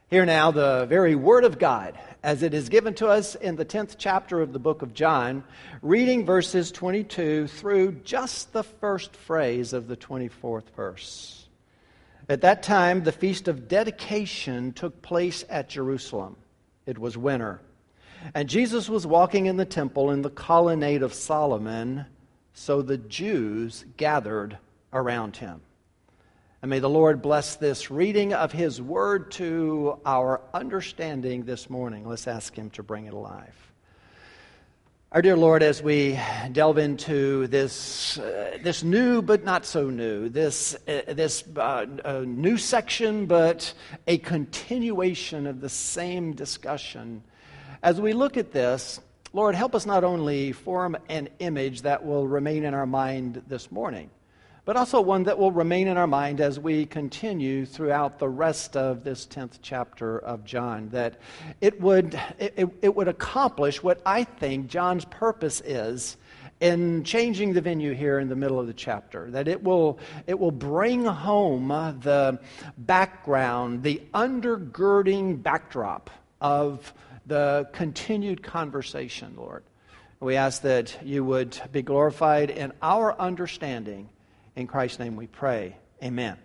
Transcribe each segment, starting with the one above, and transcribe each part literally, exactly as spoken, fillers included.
Hear now the very Word of God as it is given to us in the tenth chapter of the book of John, reading verses twenty-two through just the first phrase of the twenty-fourth verse. At that time, the Feast of Dedication took place at Jerusalem. It was winter, and Jesus was walking in the temple in the colonnade of Solomon, so the Jews gathered around him. And may the Lord bless this reading of His Word to our understanding this morning. Let's ask Him to bring it alive. Our dear Lord, as we delve into this uh, this new but not so new, this, uh, this uh, uh, new section but a continuation of the same discussion, as we look at this, Lord, help us not only form an image that will remain in our mind this morning, but also one that will remain in our mind as we continue throughout the rest of this tenth chapter of John, that it would it, it would accomplish what I think John's purpose is in changing the venue here in the middle of the chapter, that it will it will bring home the background, the undergirding backdrop of the continued conversation, Lord. We ask that you would be glorified in our understanding. In Christ's name we pray. Amen.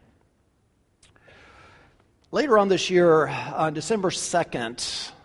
Later on this year, on December second,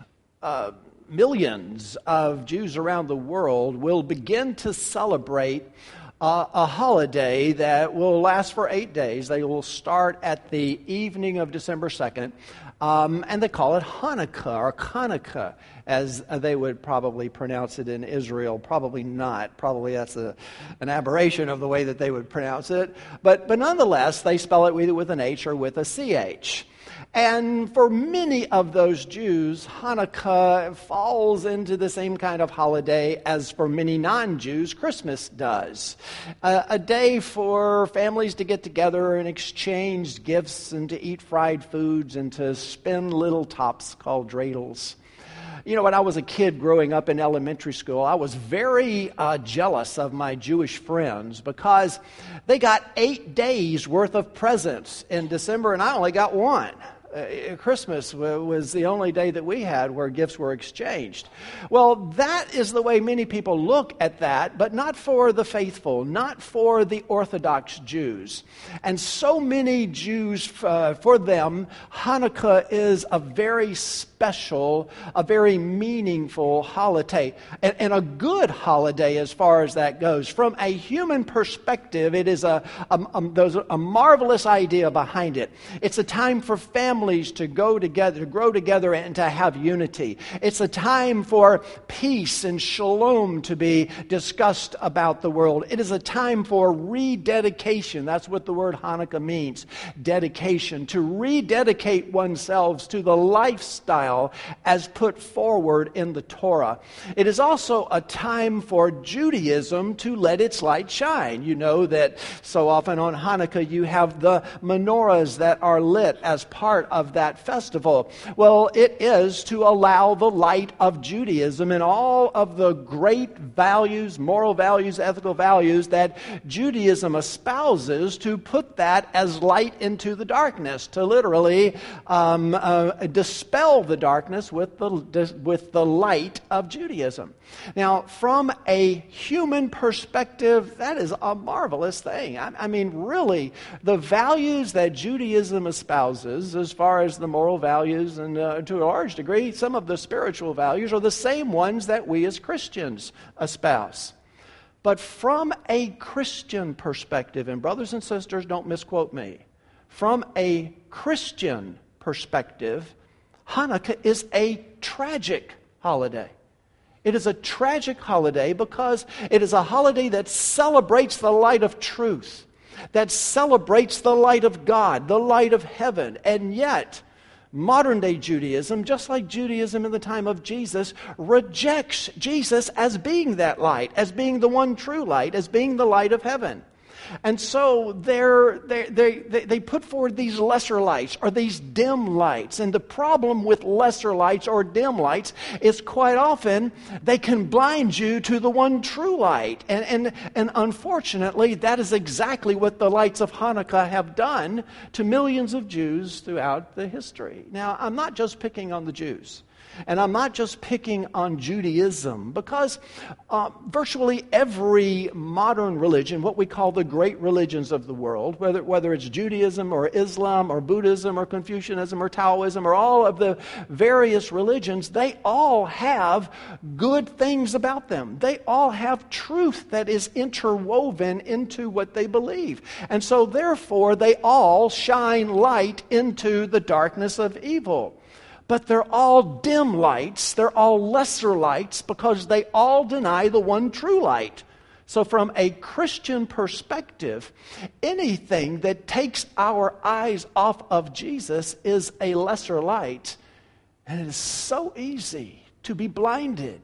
uh, millions of Jews around the world will begin to celebrate uh, a holiday that will last for eight days. They will start at the evening of December second, um, and they call it Hanukkah or Hanukkah, as they would probably pronounce it in Israel. Probably not. Probably that's a, an aberration of the way that they would pronounce it. But, but nonetheless, they spell it either with an H or with a C H. And for many of those Jews, Hanukkah falls into the same kind of holiday as for many non-Jews, Christmas does. Uh, a day for families to get together and exchange gifts and to eat fried foods and to spin little tops called dreidels. You know, when I was a kid growing up in elementary school, I was very uh, jealous of my Jewish friends because they got eight days worth of presents in December and I only got one. Uh, Christmas was the only day that we had where gifts were exchanged. Well, that is the way many people look at that, but not for the faithful, not for the Orthodox Jews. And so many Jews, uh, for them, Hanukkah is a very special, a very meaningful holiday, and, and a good holiday as far as that goes. From a human perspective, it is a, a, a, there's a marvelous idea behind it. It's a time for families to go together, to grow together and to have unity. It's a time for peace and shalom to be discussed about the world. It is a time for rededication. That's what the word Hanukkah means. Dedication. To rededicate oneself to the lifestyle as put forward in the Torah. It is also a time for Judaism to let its light shine. You know that so often on Hanukkah you have the menorahs that are lit as part of that festival. Well, it is to allow the light of Judaism and all of the great values, moral values, ethical values that Judaism espouses, to put that as light into the darkness, to literally um, uh, dispel the darkness with the with the light of Judaism. Now, from a human perspective, that is a marvelous thing. I, I mean, really, the values that Judaism espouses, as far as the moral values and uh, to a large degree, some of the spiritual values are the same ones that we as Christians espouse. But from a Christian perspective, and brothers and sisters, don't misquote me, from a Christian perspective, Hanukkah is a tragic holiday. It is a tragic holiday because it is a holiday that celebrates the light of truth, that celebrates the light of God, the light of heaven. And yet, modern-day Judaism, just like Judaism in the time of Jesus, rejects Jesus as being that light, as being the one true light, as being the light of heaven. And so they're, they they they put forward these lesser lights or these dim lights. And the problem with lesser lights or dim lights is quite often they can blind you to the one true light. And, and, and unfortunately, that is exactly what the lights of Hanukkah have done to millions of Jews throughout the history. Now, I'm not just picking on the Jews. And I'm not just picking on Judaism, because uh, virtually every modern religion, what we call the great religions of the world, whether, whether it's Judaism or Islam or Buddhism or Confucianism or Taoism or all of the various religions, they all have good things about them. They all have truth that is interwoven into what they believe. And so therefore, they all shine light into the darkness of evil. But they're all dim lights, they're all lesser lights, because they all deny the one true light. So from a Christian perspective, anything that takes our eyes off of Jesus is a lesser light. And it is so easy to be blinded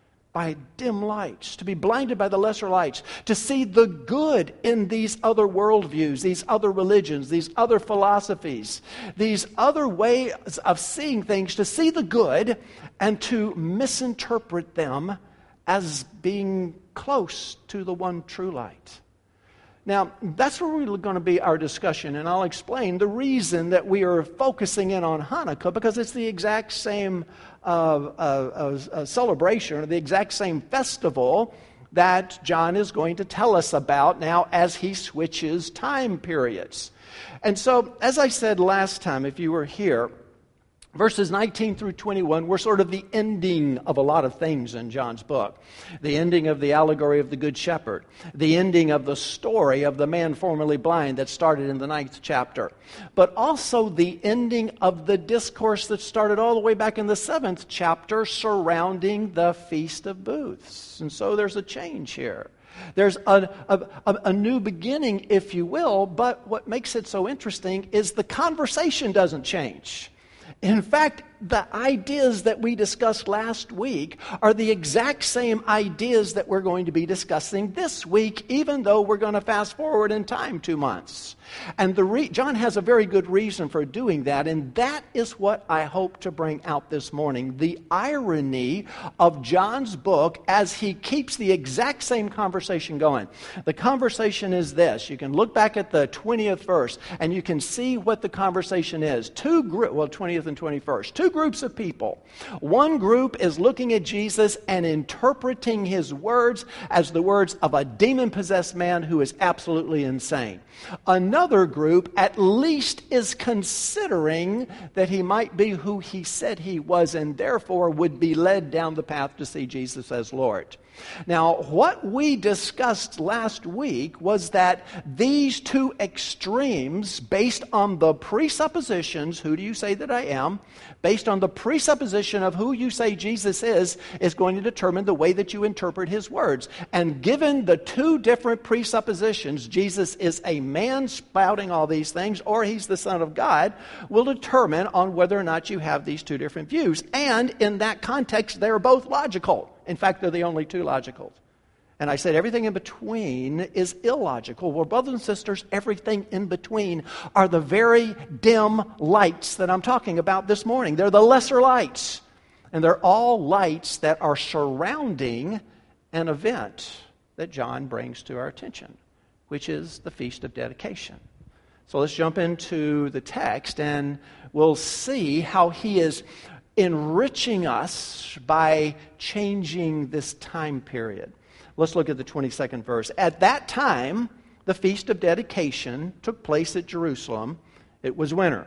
by dim lights, to be blinded by the lesser lights, to see the good in these other worldviews, these other religions, these other philosophies, these other ways of seeing things, to see the good and to misinterpret them as being close to the one true light. Now, that's where we're going to be our discussion, and I'll explain the reason that we are focusing in on Hanukkah, because it's the exact same uh, uh, uh, celebration, or the exact same festival that John is going to tell us about now as he switches time periods. And so, as I said last time, if you were here, verses nineteen through twenty-one were sort of the ending of a lot of things in John's book. The ending of the allegory of the Good Shepherd. The ending of the story of the man formerly blind that started in the ninth chapter. But also the ending of the discourse that started all the way back in the seventh chapter surrounding the Feast of Booths. And so there's a change here. There's a, a, a new beginning, if you will, but what makes it so interesting is the conversation doesn't change. In fact, the ideas that we discussed last week are the exact same ideas that we're going to be discussing this week, even though we're going to fast forward in time two months. And the re- John has a very good reason for doing that, and that is what I hope to bring out this morning. The irony of John's book as he keeps the exact same conversation going. The conversation is this. You can look back at the twentieth verse, and you can see what the conversation is. Two groups, well, twentieth and twenty-first. Two groups of people. One group is looking at Jesus and interpreting his words as the words of a demon-possessed man who is absolutely insane. Another group at least is considering that he might be who he said he was, and therefore would be led down the path to see Jesus as Lord. Now, what we discussed last week was that these two extremes, based on the presuppositions, who do you say that I am, based on the presupposition of who you say Jesus is, is going to determine the way that you interpret his words. And given the two different presuppositions, Jesus is a man spouting all these things, or he's the Son of God, will determine on whether or not you have these two different views. And in that context, they're both logical. In fact, they're the only two logical. And I said everything in between is illogical. Well, brothers and sisters, everything in between are the very dim lights that I'm talking about this morning. They're the lesser lights. And they're all lights that are surrounding an event that John brings to our attention, which is the Feast of Dedication. So let's jump into the text, and we'll see how he is enriching us by changing this time period. Let's look at the twenty-second verse. At that time, the Feast of Dedication took place at Jerusalem. It was winter.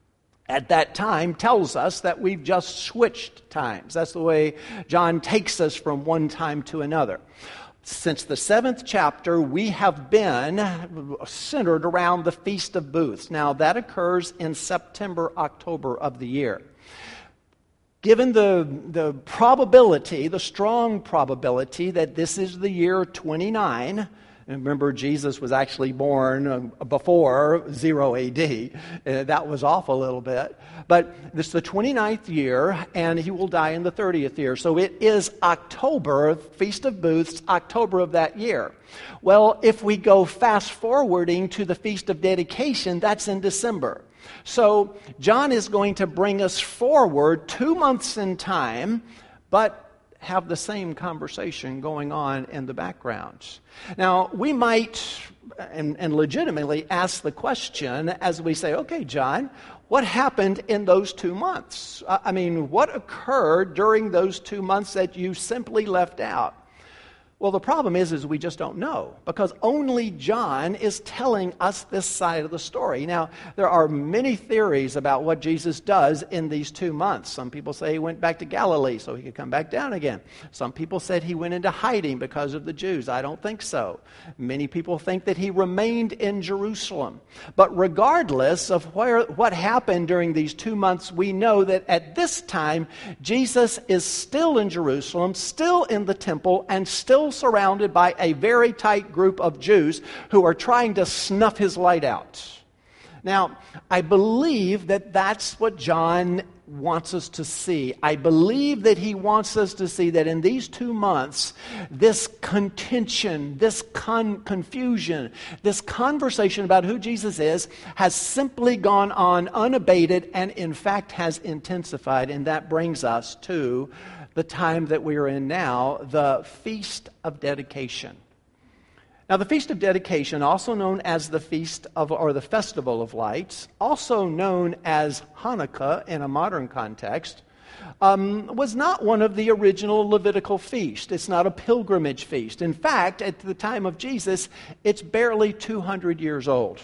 At that time tells us that we've just switched times. That's the way John takes us from one time to another. Since the seventh chapter, we have been centered around the Feast of Booths. Now, that occurs in September, October of the year. Given the, the probability, the strong probability that this is the year twenty-nine, And remember, Jesus was actually born before zero A D. Uh, that was off a little bit. But this is the twenty-ninth year, and he will die in the thirtieth year. So it is October, Feast of Booths, October of that year. Well, if we go fast forwarding to the Feast of Dedication, that's in December. So John is going to bring us forward two months in time, but have the same conversation going on in the background. Now, we might, and, and legitimately ask the question as we say, okay, John, what happened in those two months? I mean, what occurred during those two months that you simply left out? Well, the problem is, is we just don't know, because only John is telling us this side of the story. Now, there are many theories about what Jesus does in these two months. Some people say he went back to Galilee so he could come back down again. Some people said he went into hiding because of the Jews. I don't think so. Many people think that he remained in Jerusalem. But regardless of where what happened during these two months, we know that at this time, Jesus is still in Jerusalem, still in the temple, and still surrounded by a very tight group of Jews who are trying to snuff his light out. Now, I believe that that's what John wants us to see. I believe that he wants us to see that in these two months, this contention, this con- confusion, this conversation about who Jesus is has simply gone on unabated and in fact has intensified. And that brings us to the time that we are in now, the Feast of Dedication. Now, the Feast of Dedication, also known as the Feast of, or the Festival of Lights, also known as Hanukkah in a modern context, um, was not one of the original Levitical feasts. It's not a pilgrimage feast. In fact, at the time of Jesus, it's barely two hundred years old.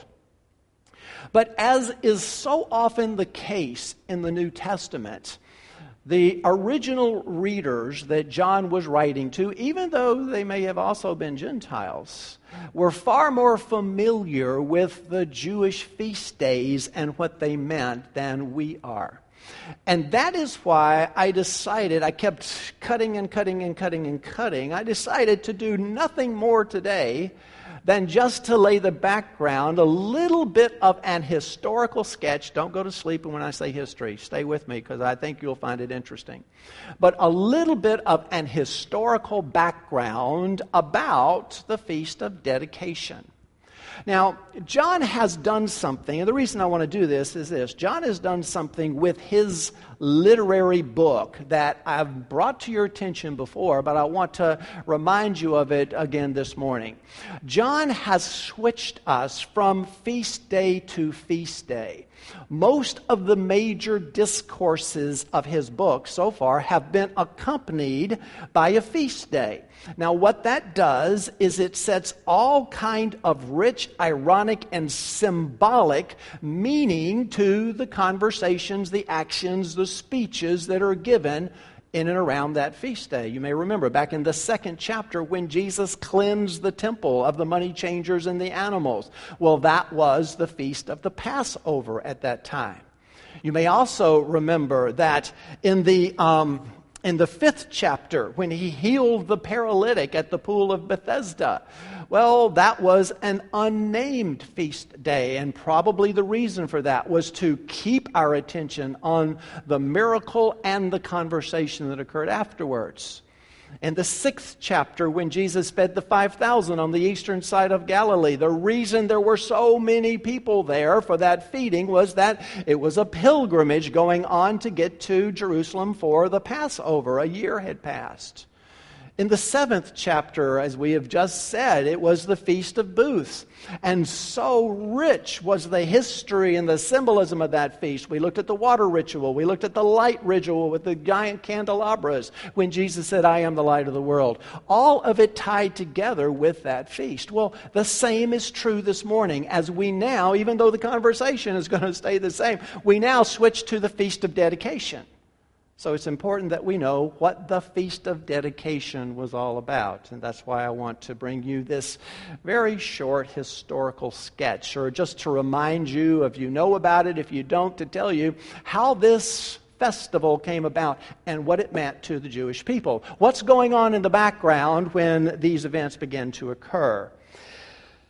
But as is so often the case in the New Testament, the original readers that John was writing to, even though they may have also been Gentiles, were far more familiar with the Jewish feast days and what they meant than we are. And that is why I decided, I kept cutting and cutting and cutting and cutting, I decided to do nothing more today than just to lay the background, a little bit of an historical sketch. Don't go to sleep when I say history. Stay with me because I think you'll find it interesting. But a little bit of an historical background about the Feast of Dedication. Now, John has done something, and the reason I want to do this is this. John has done something with his literary book that I've brought to your attention before, but I want to remind you of it again this morning. John has switched us from feast day to feast day. Most of the major discourses of his book so far have been accompanied by a feast day. Now, what that does is it sets all kind of rich, ironic, and symbolic meaning to the conversations, the actions, the speeches that are given in and around that feast day. You may remember back in the second chapter when Jesus cleansed the temple of the money changers and the animals. Well, that was the feast of the Passover at that time. You may also remember that in the um, in the fifth chapter when he healed the paralytic at the pool of Bethesda. Well, that was an unnamed feast day, and probably the reason for that was to keep our attention on the miracle and the conversation that occurred afterwards. In the sixth chapter, when Jesus fed the five thousand on the eastern side of Galilee, the reason there were so many people there for that feeding was that it was a pilgrimage going on to get to Jerusalem for the Passover. A year had passed. In the seventh chapter, as we have just said, it was the Feast of Booths. And so rich was the history and the symbolism of that feast. We looked at the water ritual. We looked at the light ritual with the giant candelabras when Jesus said, I am the light of the world. All of it tied together with that feast. Well, the same is true this morning as we now, even though the conversation is going to stay the same, we now switch to the Feast of Dedication. So it's important that we know what the Feast of Dedication was all about. And that's why I want to bring you this very short historical sketch, or just to remind you, if you know about it, if you don't, to tell you how this festival came about and what it meant to the Jewish people. What's going on in the background when these events begin to occur?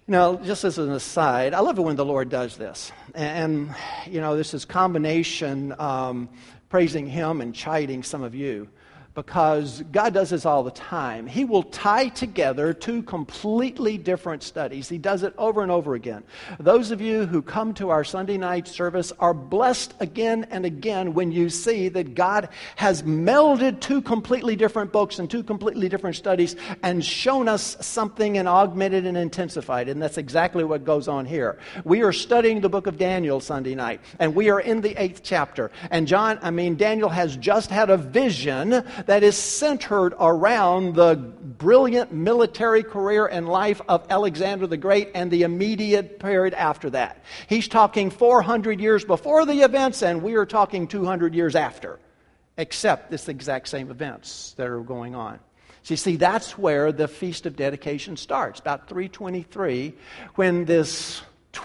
Now, just as an aside, I love it when the Lord does this. And, you know, this is combination um, praising Him and chiding some of you, because God does this all the time. He will tie together two completely different studies. He does it over and over again. Those of you who come to our Sunday night service are blessed again and again when you see that God has melded two completely different books and two completely different studies and shown us something and augmented and intensified. And that's exactly what goes on here. We are studying the book of Daniel Sunday night, and we are in the eighth chapter. And John, I mean, Daniel has just had a vision that is centered around the brilliant military career and life of Alexander the Great and the immediate period after that. He's talking four hundred years before the events, and we are talking two hundred years after, except this exact same events that are going on. So you see, that's where the Feast of Dedication starts, about three twenty-three, when this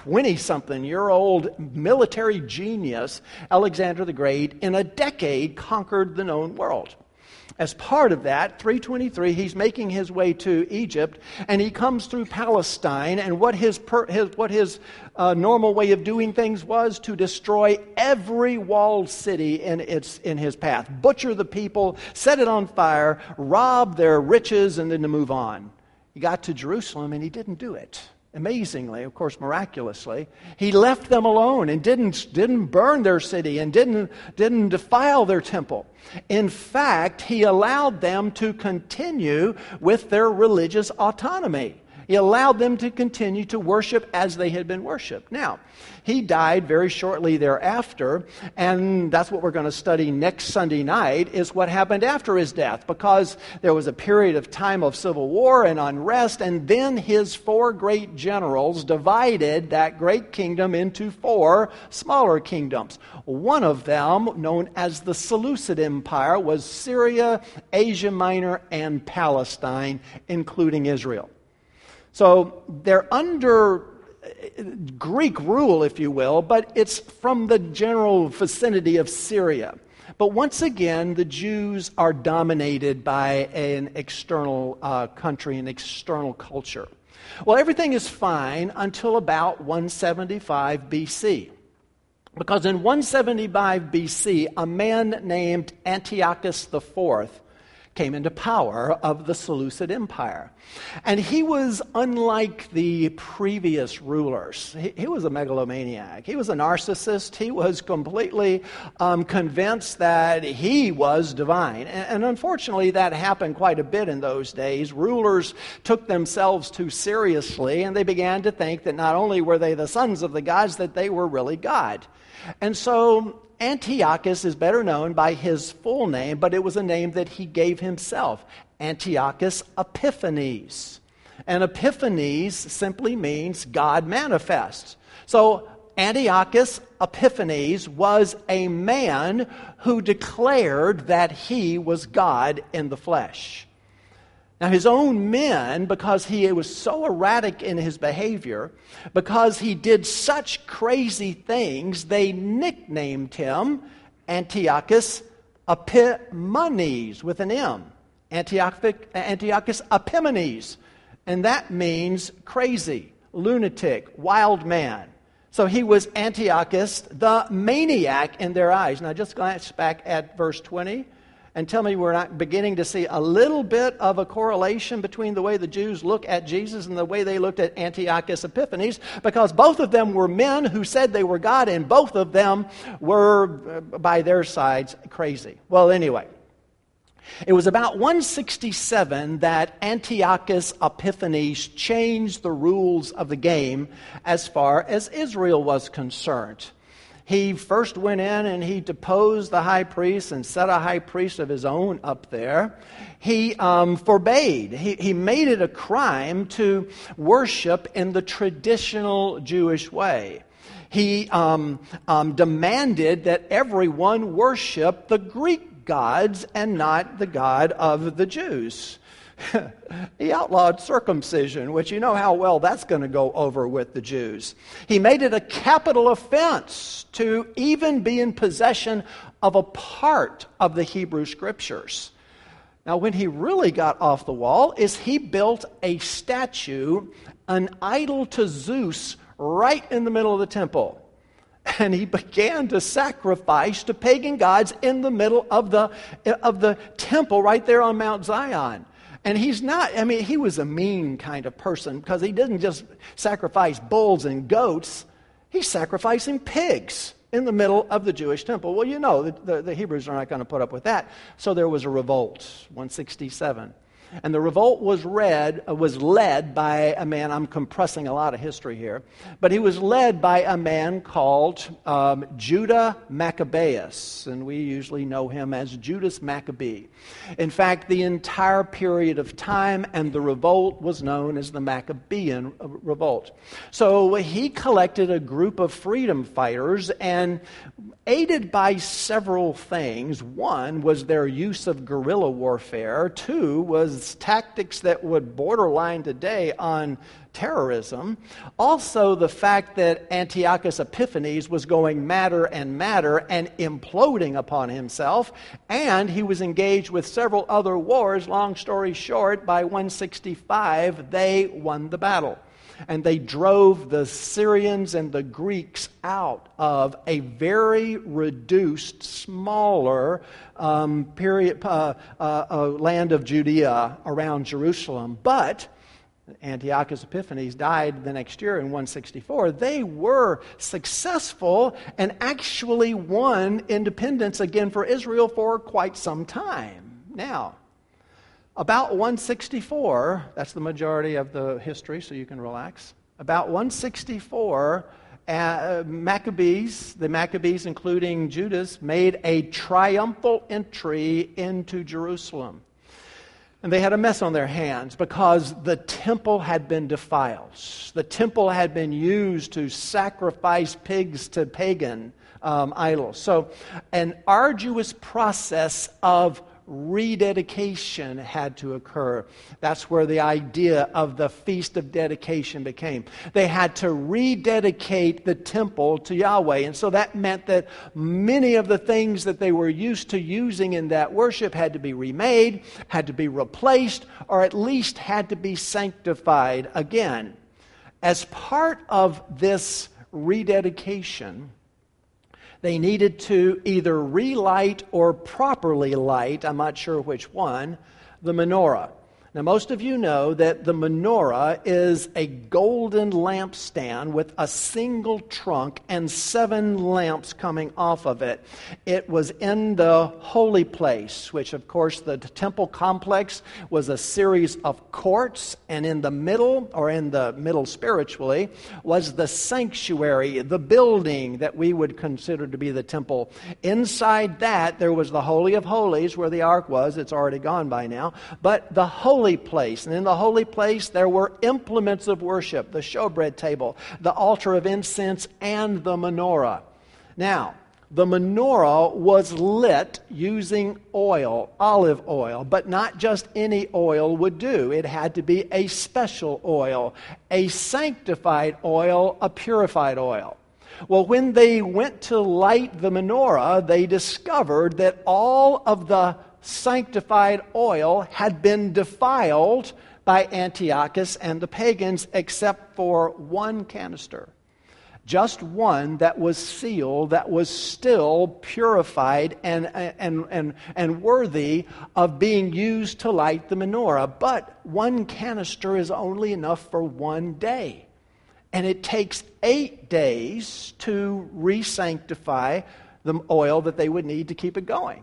twenty-something-year-old military genius, Alexander the Great, in a decade conquered the known world. As part of that, three twenty-three, he's making his way to Egypt, and he comes through Palestine, and what his, per, his, what his uh, normal way of doing things was to destroy every walled city in, its, in his path, butcher the people, set it on fire, rob their riches, and then to move on. He got to Jerusalem, and he didn't do it. Amazingly, of course, miraculously, he left them alone and didn't, didn't burn their city and didn't, didn't defile their temple. In fact, he allowed them to continue with their religious autonomy. He allowed them to continue to worship as they had been worshipped. Now, he died very shortly thereafter, and that's what we're going to study next Sunday night, is what happened after his death, because there was a period of time of civil war and unrest, and then his four great generals divided that great kingdom into four smaller kingdoms. One of them, known as the Seleucid Empire, was Syria, Asia Minor, and Palestine, including Israel. So they're under Greek rule, if you will, but it's from the general vicinity of Syria. But once again, the Jews are dominated by an external uh, country, an external culture. Well, everything is fine until about one seventy-five B C. Because in one seventy-five B C, a man named Antiochus the Fourth came into power of the Seleucid Empire. And he was unlike the previous rulers. He, he was a megalomaniac. He was a narcissist. He was completely um, convinced that he was divine. And, and unfortunately, that happened quite a bit in those days. Rulers took themselves too seriously, and they began to think that not only were they the sons of the gods, that they were really God. And so Antiochus is better known by his full name, but it was a name that he gave himself, Antiochus Epiphanes. And Epiphanes simply means God manifests. So Antiochus Epiphanes was a man who declared that he was God in the flesh. Now, his own men, because he was so erratic in his behavior, because he did such crazy things, they nicknamed him Antiochus Epimanes with an M. Antiochus Epimanes. And that means crazy, lunatic, wild man. So he was Antiochus, the maniac in their eyes. Now, just glance back at verse twenty. And tell me we're not beginning to see a little bit of a correlation between the way the Jews look at Jesus and the way they looked at Antiochus Epiphanes, because both of them were men who said they were God, and both of them were, by their sides, crazy. Well, anyway, it was about one sixty-seven that Antiochus Epiphanes changed the rules of the game as far as Israel was concerned. He first went in and he deposed the high priest and set a high priest of his own up there. He um, forbade, he, he made it a crime to worship in the traditional Jewish way. He um, um, demanded that everyone worship the Greek gods and not the God of the Jews. He outlawed circumcision, which you know how well that's going to go over with the Jews. He made it a capital offense to even be in possession of a part of the Hebrew Scriptures. Now, when he really got off the wall is he built a statue, an idol to Zeus, right in the middle of the temple. And he began to sacrifice to pagan gods in the middle of the, of the temple right there on Mount Zion. And he's not, I mean, he was a mean kind of person because he didn't just sacrifice bulls and goats. He's sacrificing pigs in the middle of the Jewish temple. Well, you know, the, the, the Hebrews are not going to put up with that. So there was a revolt, one sixty-seven. And the revolt was read, was led by a man, I'm compressing a lot of history here, but he was led by a man called um, Judah Maccabeus, and we usually know him as Judas Maccabee. In fact, the entire period of time and the revolt was known as the Maccabean Revolt. So he collected a group of freedom fighters and aided by several things. One was their use of guerrilla warfare. Two was tactics that would borderline today on terrorism. Also, the fact that Antiochus Epiphanes was going madder and madder and imploding upon himself, and he was engaged with several other wars. Long story short, by one sixty-five, they won the battle. And they drove the Syrians and the Greeks out of a very reduced, smaller um, period uh, uh, uh, land of Judea around Jerusalem. But Antiochus Epiphanes died the next year in one sixty-four. They were successful and actually won independence again for Israel for quite some time. Now, about one sixty-four, that's the majority of the history, so you can relax. About one sixty-four, uh, Maccabees, the Maccabees including Judas, made a triumphal entry into Jerusalem. And they had a mess on their hands because the temple had been defiled. The temple had been used to sacrifice pigs to pagan um, idols. So an arduous process of rededication had to occur. That's where the idea of the Feast of Dedication became. They had to rededicate the temple to Yahweh. And so that meant that many of the things that they were used to using in that worship had to be remade, had to be replaced, or at least had to be sanctified again. As part of this rededication, they needed to either relight or properly light, I'm not sure which one, the menorah. Now, most of you know that the menorah is a golden lampstand with a single trunk and seven lamps coming off of it. It was in the holy place, which, of course, the temple complex was a series of courts, and in the middle, or in the middle spiritually, was the sanctuary, the building that we would consider to be the temple. Inside that, there was the Holy of Holies, where the ark was. It's already gone by now. But the holy holy place. And in the holy place, there were implements of worship, the showbread table, the altar of incense, and the menorah. Now, the menorah was lit using oil, olive oil, but not just any oil would do. It had to be a special oil, a sanctified oil, a purified oil. Well, when they went to light the menorah, they discovered that all of the sanctified oil had been defiled by Antiochus and the pagans except for one canister. Just one that was sealed, that was still purified and, and, and, and worthy of being used to light the menorah. But one canister is only enough for one day. And it takes eight days to re-sanctify the oil that they would need to keep it going.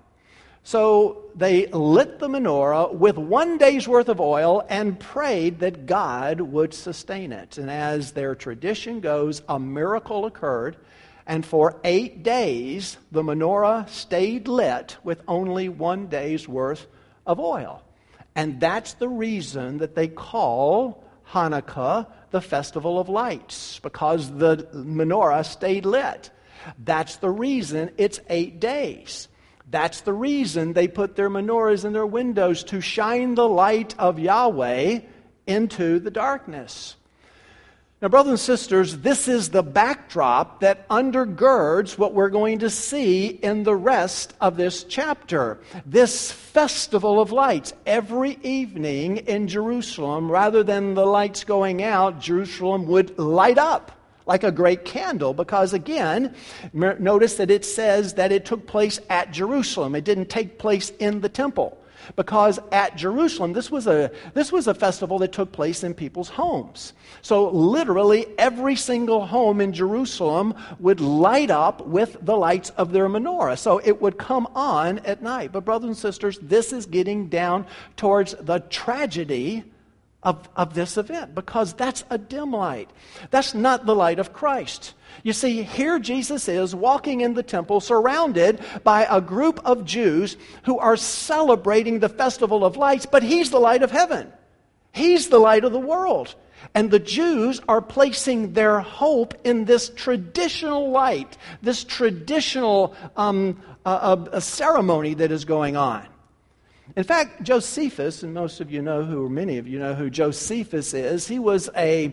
So they lit the menorah with one day's worth of oil and prayed that God would sustain it. And as their tradition goes, a miracle occurred. And for eight days, the menorah stayed lit with only one day's worth of oil. And that's the reason that they call Hanukkah the Festival of Lights, because the menorah stayed lit. That's the reason it's eight days. That's the reason they put their menorahs in their windows, to shine the light of Yahweh into the darkness. Now, brothers and sisters, this is the backdrop that undergirds what we're going to see in the rest of this chapter. This festival of lights. Every evening in Jerusalem, rather than the lights going out, Jerusalem would light up like a great candle, because again, notice that it says that it took place at Jerusalem. It didn't take place in the temple. Because at Jerusalem, this was a this was a festival that took place in people's homes. So literally every single home in Jerusalem would light up with the lights of their menorah. So it would come on at night. But brothers and sisters, this is getting down towards the tragedy of, of this event, because that's a dim light. That's not the light of Christ. You see, here Jesus is walking in the temple surrounded by a group of Jews who are celebrating the festival of lights, but he's the light of heaven. He's the light of the world. And the Jews are placing their hope in this traditional light, this traditional um, uh, uh, ceremony that is going on. In fact, Josephus, and most of you know who, or many of you know who Josephus is, he was a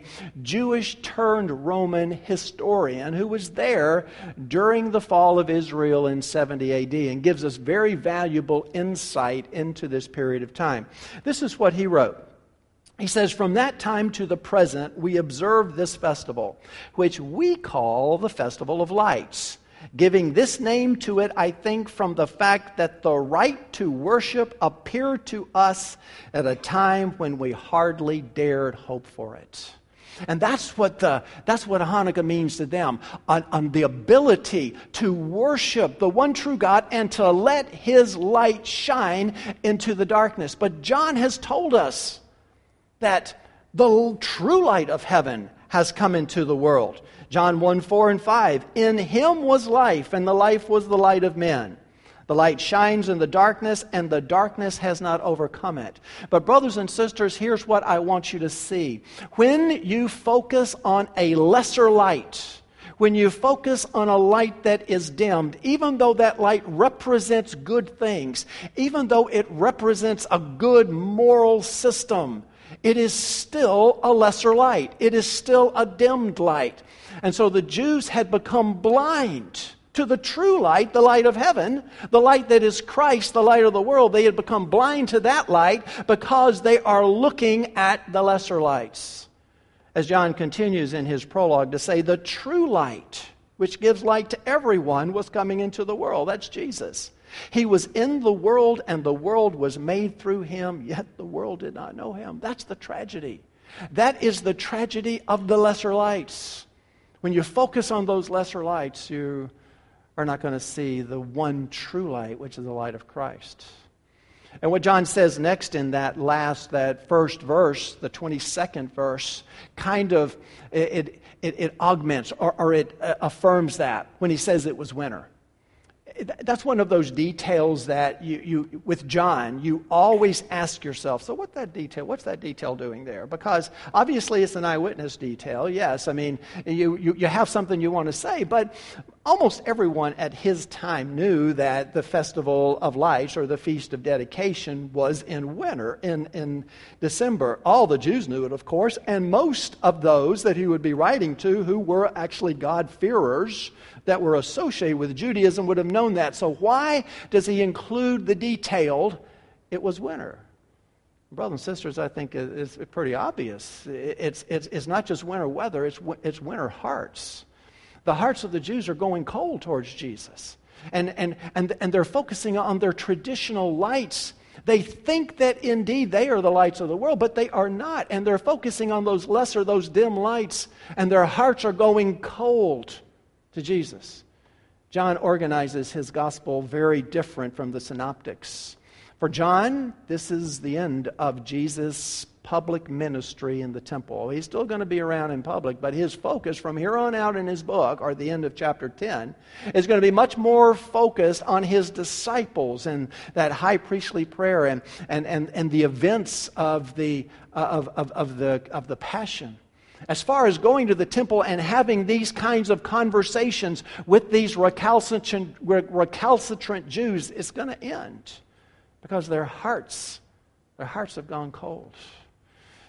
Jewish-turned-Roman historian who was there during the fall of Israel in seventy A D and gives us very valuable insight into this period of time. This is what he wrote. He says, "From that time to the present, we observe this festival, which we call the Festival of Lights. Giving this name to it, I think, from the fact that the right to worship appeared to us at a time when we hardly dared hope for it." And that's what the that's what Hanukkah means to them, on, on the ability to worship the one true God and to let His light shine into the darkness. But John has told us that the true light of heaven has come into the world. John one, four and five, "In Him was life, and the life was the light of men. The light shines in the darkness, and the darkness has not overcome it." But brothers and sisters, here's what I want you to see. When you focus on a lesser light, when you focus on a light that is dimmed, even though that light represents good things, even though it represents a good moral system, it is still a lesser light. It is still a dimmed light. And so the Jews had become blind to the true light, the light of heaven, the light that is Christ, the light of the world. They had become blind to that light because they are looking at the lesser lights. As John continues in his prologue to say, the true light, which gives light to everyone, was coming into the world. That's Jesus. He was in the world, and the world was made through Him, yet the world did not know Him. That's the tragedy. That is the tragedy of the lesser lights. When you focus on those lesser lights, you are not going to see the one true light, which is the light of Christ. And what John says next in that last, that first verse, the twenty-second verse, kind of, it, it, it augments or, or it affirms that when he says it was winter. That's one of those details that you, you, with John, you always ask yourself, so what's that detail? What's that detail doing there? Because obviously it's an eyewitness detail. Yes, I mean, you, you, you have something you want to say, but almost everyone at his time knew that the Festival of Lights or the Feast of Dedication was in winter, in, in December. All the Jews knew it, of course, and most of those that he would be writing to who were actually God-fearers that were associated with Judaism would have known that. So why does he include the detailed, it was winter? Brothers and sisters, I think it's pretty obvious. It's, it's, it's not just winter weather, it's, it's winter hearts. The hearts of the Jews are going cold towards Jesus. And, and, and, and they're focusing on their traditional lights. They think that indeed they are the lights of the world, but they are not. And they're focusing on those lesser, those dim lights, and their hearts are going cold to Jesus. John organizes his gospel very different from the synoptics. For John, this is the end of Jesus' public ministry in the temple. He's still going to be around in public, but his focus from here on out in his book, or the end of chapter ten, is going to be much more focused on his disciples and that high priestly prayer and and and, and the events of the uh, of, of of the of the Passion. As far as going to the temple and having these kinds of conversations with these recalcitrant, recalcitrant Jews, it's going to end because their hearts, their hearts have gone cold.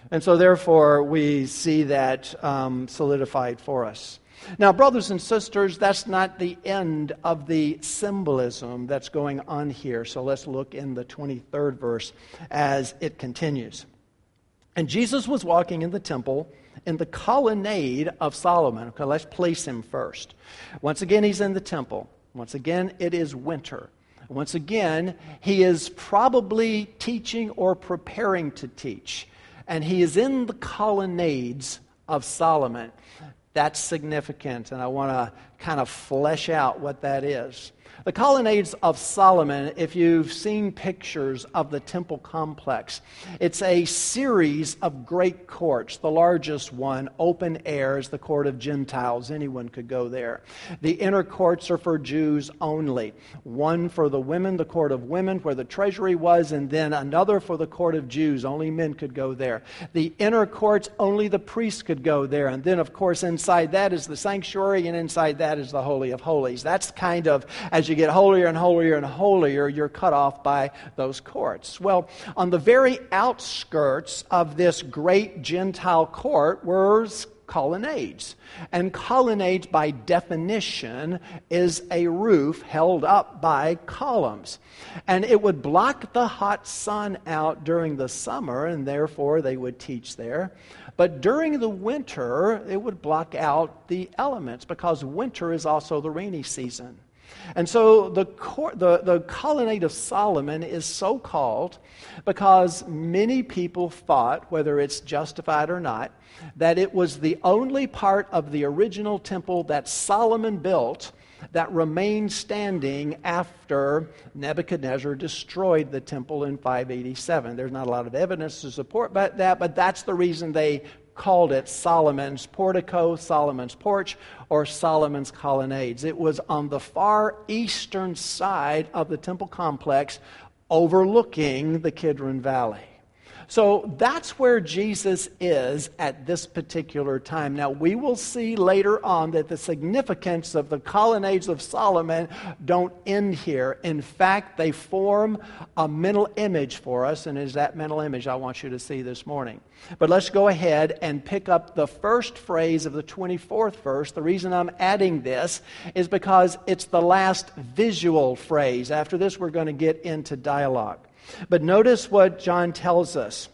And so therefore we see that um, solidified for us. Now, brothers and sisters, that's not the end of the symbolism that's going on here. So let's look in the twenty-third verse as it continues. And Jesus was walking in the temple in the colonnade of Solomon. Okay, let's place him first. Once again, he's in the temple. Once again, it is winter. Once again, he is probably teaching or preparing to teach. And he is in the colonnades of Solomon. That's significant, and I want to kind of flesh out what that is. The colonnades of Solomon, if you've seen pictures of the temple complex, it's a series of great courts. The largest one, open air, is the court of Gentiles. Anyone could go there. The inner courts are for Jews only. One for the women, the court of women, where the treasury was, and then another for the court of Jews. Only men could go there. The inner courts, only the priests could go there. And then, of course, inside that is the sanctuary, and inside that is the Holy of Holies. That's kind of, as you get holier and holier and holier, you're cut off by those courts. Well, on the very outskirts of this great Gentile court were colonnades. And colonnades, by definition, is a roof held up by columns. And it would block the hot sun out during the summer, and therefore they would teach there. But during the winter, it would block out the elements, because winter is also the rainy season. And so the, court, the the colonnade of Solomon is so called because many people thought, whether it's justified or not, that it was the only part of the original temple that Solomon built that remained standing after Nebuchadnezzar destroyed the temple in five eighty-seven. There's not a lot of evidence to support that, but that's the reason they called it Solomon's portico, Solomon's porch, or Solomon's colonnades. It was on the far eastern side of the temple complex, overlooking the Kidron Valley. So that's where Jesus is at this particular time. Now, we will see later on that the significance of the colonnades of Solomon don't end here. In fact, they form a mental image for us, and it is that mental image I want you to see this morning. But let's go ahead and pick up the first phrase of the twenty-fourth verse. The reason I'm adding this is because it's the last visual phrase. After this, we're going to get into dialogue. But notice what John tells us.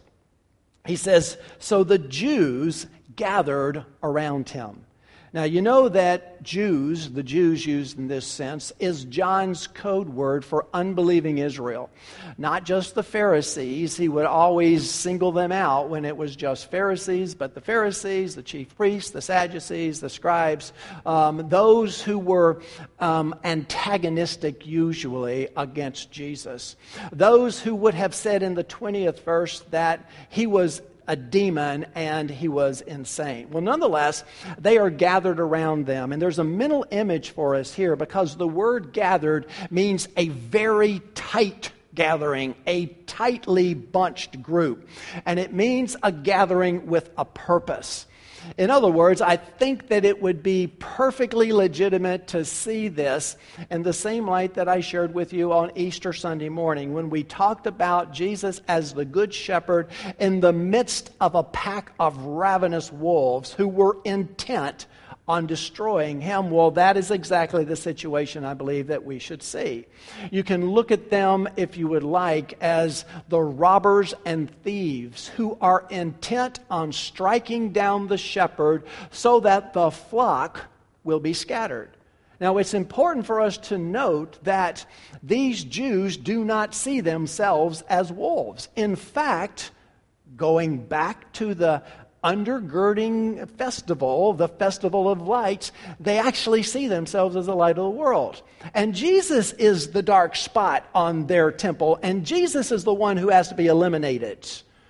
He says, so the Jews gathered around him. Now, you know that Jews, the Jews used in this sense, is John's code word for unbelieving Israel. Not just the Pharisees. He would always single them out when it was just Pharisees, but the Pharisees, the chief priests, the Sadducees, the scribes, um, those who were um, antagonistic usually against Jesus. Those who would have said in the twentieth verse that he was a demon and he was insane. Well, nonetheless, they are gathered around them. And there's a mental image for us here, because the word gathered means a very tight gathering, a tightly bunched group. And it means a gathering with a purpose. In other words, I think that it would be perfectly legitimate to see this in the same light that I shared with you on Easter Sunday morning when we talked about Jesus as the Good Shepherd in the midst of a pack of ravenous wolves who were intent on destroying him. Well, that is exactly the situation I believe that we should see. You can look at them, if you would like, as the robbers and thieves who are intent on striking down the shepherd so that the flock will be scattered. Now, it's important for us to note that these Jews do not see themselves as wolves. In fact, going back to the undergirding festival, the Festival of Lights, they actually see themselves as the light of the world. And Jesus is the dark spot on their temple, and Jesus is the one who has to be eliminated.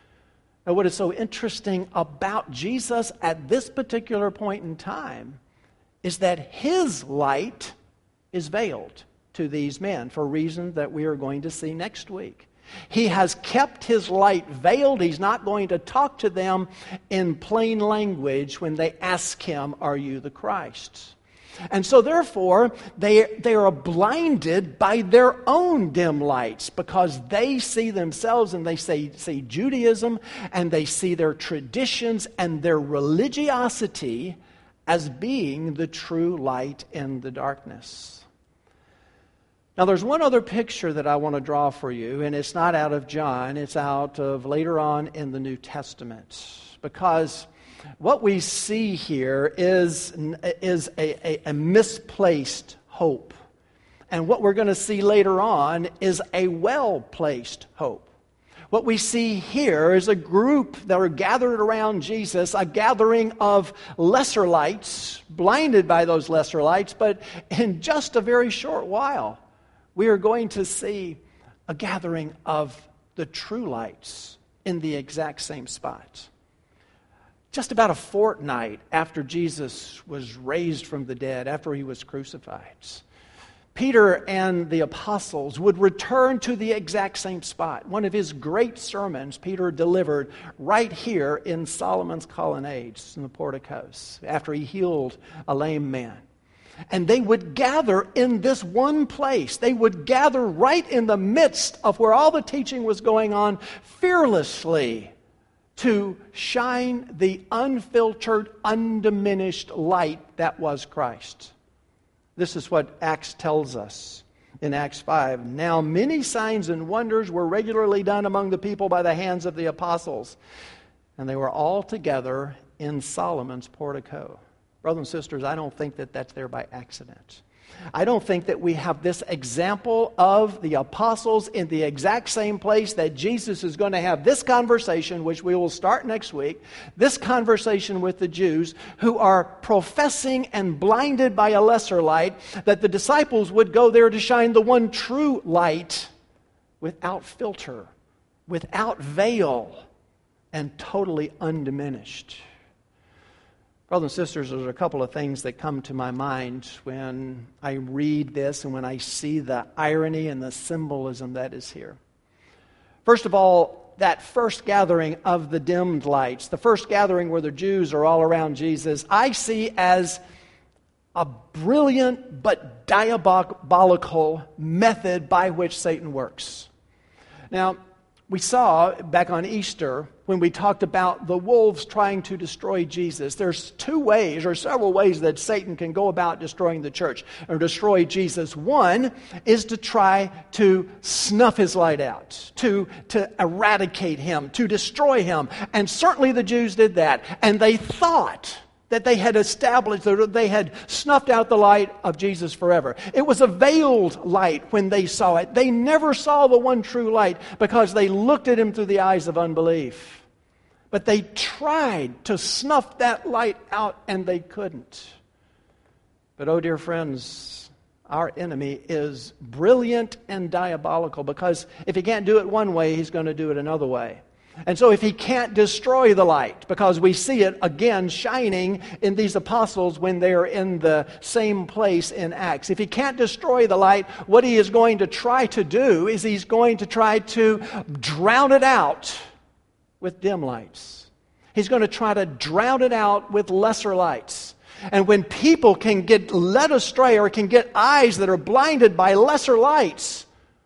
Now, what is so interesting about Jesus at this particular point in time is that his light is veiled to these men for reasons that we are going to see next week. He has kept his light veiled. He's not going to talk to them in plain language when they ask him, "Are you the Christ?" And so therefore, they, they are blinded by their own dim lights because they see themselves and they say, see Judaism and they see their traditions and their religiosity as being the true light in the darkness. Now there's one other picture that I want to draw for you, and it's not out of John, it's out of later on in the New Testament. Because what we see here is, is a, a, a misplaced hope. And what we're going to see later on is a well-placed hope. What we see here is a group that are gathered around Jesus, a gathering of lesser lights, blinded by those lesser lights, but in just a very short while, we are going to see a gathering of the true lights in the exact same spot. Just about a fortnight after Jesus was raised from the dead, after he was crucified, Peter and the apostles would return to the exact same spot. One of his great sermons Peter delivered right here in Solomon's colonnades in the porticos after he healed a lame man. And they would gather in this one place. They would gather right in the midst of where all the teaching was going on, fearlessly, to shine the unfiltered, undiminished light that was Christ. This is what Acts tells us in Acts five. Now many signs and wonders were regularly done among the people by the hands of the apostles, and they were all together in Solomon's portico. Brothers and sisters, I don't think that that's there by accident. I don't think that we have this example of the apostles in the exact same place that Jesus is going to have this conversation, which we will start next week, this conversation with the Jews who are professing and blinded by a lesser light, that the disciples would go there to shine the one true light without filter, without veil, and totally undiminished. Brothers and sisters, there's a couple of things that come to my mind when I read this and when I see the irony and the symbolism that is here. First of all, that first gathering of the dimmed lights, the first gathering where the Jews are all around Jesus, I see as a brilliant but diabolical method by which Satan works. Now, we saw back on Easter when we talked about the wolves trying to destroy Jesus. There's two ways or several ways that Satan can go about destroying the church or destroy Jesus. One is to try to snuff his light out, to, to eradicate him, to destroy him. And certainly the Jews did that. And they thought that they had established, that they had snuffed out the light of Jesus forever. It was a veiled light when they saw it. They never saw the one true light because they looked at him through the eyes of unbelief. But they tried to snuff that light out and they couldn't. But oh dear friends, our enemy is brilliant and diabolical because if he can't do it one way, he's going to do it another way. And so if he can't destroy the light, because we see it again shining in these apostles when they are in the same place in Acts. If he can't destroy the light, what he is going to try to do is he's going to try to drown it out with dim lights. He's going to try to drown it out with lesser lights. And when people can get led astray or can get eyes that are blinded by lesser lights,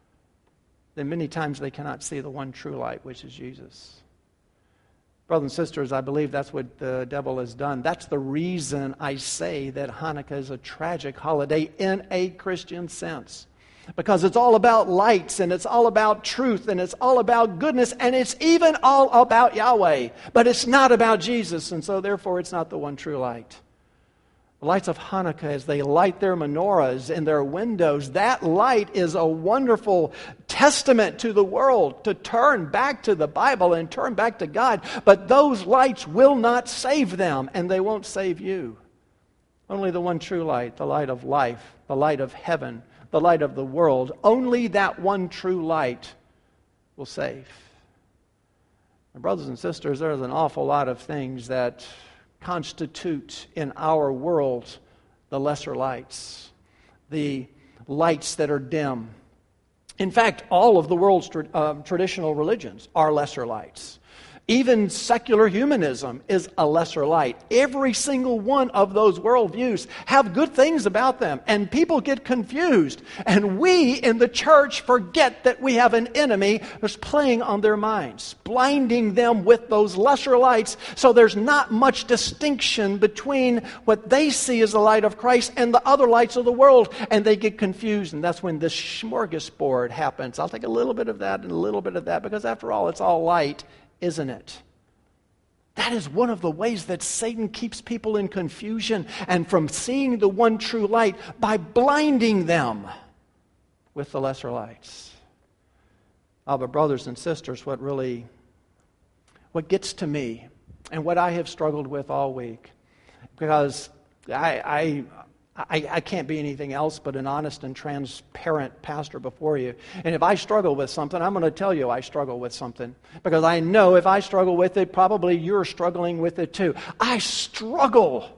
then many times they cannot see the one true light, which is Jesus. Brothers and sisters, I believe that's what the devil has done. That's the reason I say that Hanukkah is a tragic holiday in a Christian sense. Because it's all about lights, and it's all about truth, and it's all about goodness, and it's even all about Yahweh. But it's not about Jesus, and so therefore it's not the one true light. The lights of Hanukkah, as they light their menorahs in their windows, that light is a wonderful testament to the world to turn back to the Bible and turn back to God. But those lights will not save them, and they won't save you. Only the one true light, the light of life, the light of heaven, the light of the world, only that one true light will save. My brothers and sisters, there's an awful lot of things that constitute in our world the lesser lights, the lights that are dim. In fact, all of the world's tra- uh, traditional religions are lesser lights. Even secular humanism is a lesser light. Every single one of those worldviews have good things about them, and people get confused. And we in the church forget that we have an enemy who's playing on their minds, blinding them with those lesser lights, so there's not much distinction between what they see as the light of Christ and the other lights of the world, and they get confused, and that's when this smorgasbord happens. I'll take a little bit of that and a little bit of that, because after all, it's all light, isn't it? That is one of the ways that Satan keeps people in confusion and from seeing the one true light, by blinding them with the lesser lights. Oh, but brothers and sisters, what really, what gets to me, and what I have struggled with all week, because I, I I, I can't be anything else but an honest and transparent pastor before you. And if I struggle with something, I'm going to tell you I struggle with something. Because I know if I struggle with it, probably you're struggling with it too. I struggle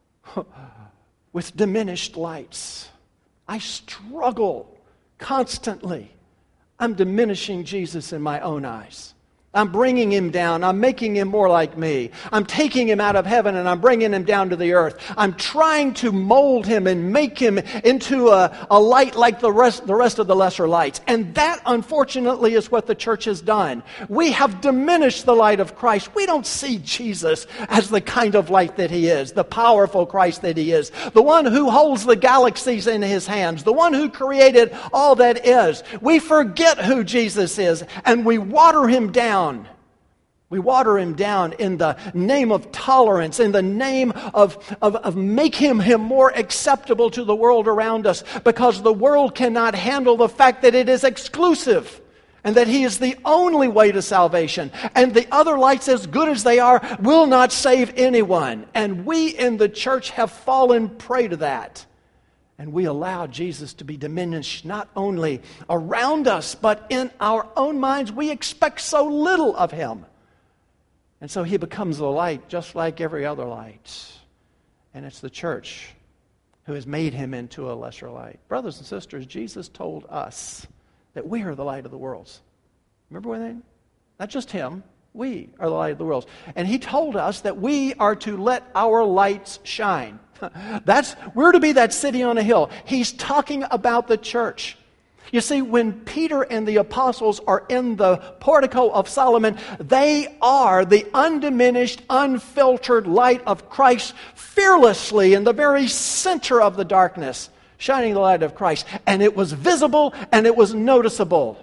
with diminished lights. I struggle constantly. I'm diminishing Jesus in my own eyes. I'm bringing him down. I'm making him more like me. I'm taking him out of heaven and I'm bringing him down to the earth. I'm trying to mold him and make him into a, a light like the rest, the rest of the lesser lights. And that, unfortunately, is what the church has done. We have diminished the light of Christ. We don't see Jesus as the kind of light that he is, the powerful Christ that he is, the one who holds the galaxies in his hands, the one who created all that is. We forget who Jesus is and we water him down. We water him down in the name of tolerance, in the name of, of, of make him, him more acceptable to the world around us, because the world cannot handle the fact that it is exclusive and that he is the only way to salvation. And the other lights, as good as they are, will not save anyone. And we in the church have fallen prey to that. And we allow Jesus to be diminished not only around us, but in our own minds. We expect so little of him. And so he becomes the light just like every other light. And it's the church who has made him into a lesser light. Brothers and sisters, Jesus told us that we are the light of the world. Remember when they, not just him, we are the light of the world. And he told us that we are to let our lights shine. That's, we're to be that city on a hill. He's talking about the church. You see, when Peter and the apostles are in the portico of Solomon, they are the undiminished, unfiltered light of Christ, fearlessly in the very center of the darkness, shining the light of Christ. And it was visible and it was noticeable.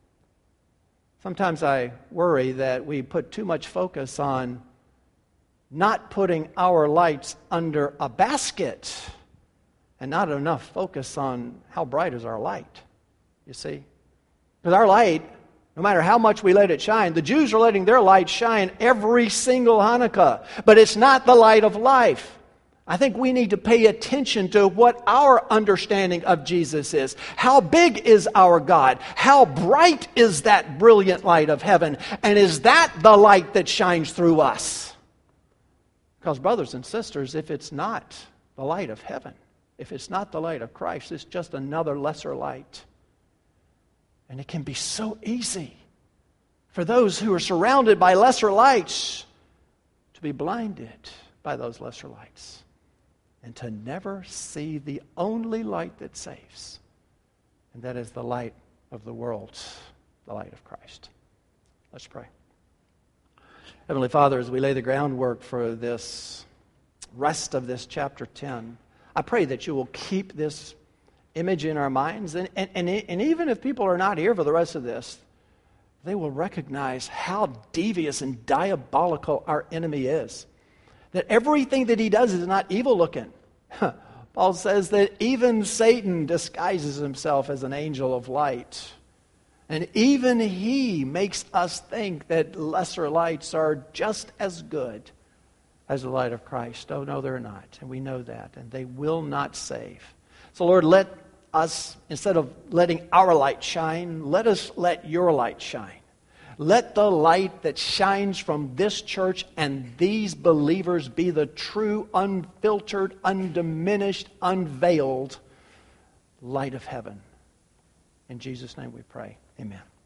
Sometimes I worry that we put too much focus on not putting our lights under a basket and not enough focus on how bright is our light, you see. Because our light, no matter how much we let it shine, the Jews are letting their light shine every single Hanukkah, but it's not the light of life. I think we need to pay attention to what our understanding of Jesus is. How big is our God? How bright is that brilliant light of heaven? And is that the light that shines through us? Because, brothers and sisters, if it's not the light of heaven, if it's not the light of Christ, it's just another lesser light. And it can be so easy for those who are surrounded by lesser lights to be blinded by those lesser lights and to never see the only light that saves. And that is the light of the world, the light of Christ. Let's pray. Heavenly Father, as we lay the groundwork for this rest of this chapter ten, I pray that you will keep this image in our minds. And, and, and, and even if people are not here for the rest of this, they will recognize how devious and diabolical our enemy is. That everything that he does is not evil looking. Paul says that even Satan disguises himself as an angel of light. And even he makes us think that lesser lights are just as good as the light of Christ. Oh, no, they're not. And we know that. And they will not save. So, Lord, let us, instead of letting our light shine, let us let your light shine. Let the light that shines from this church and these believers be the true, unfiltered, undiminished, unveiled light of heaven. In Jesus' name we pray. Amen.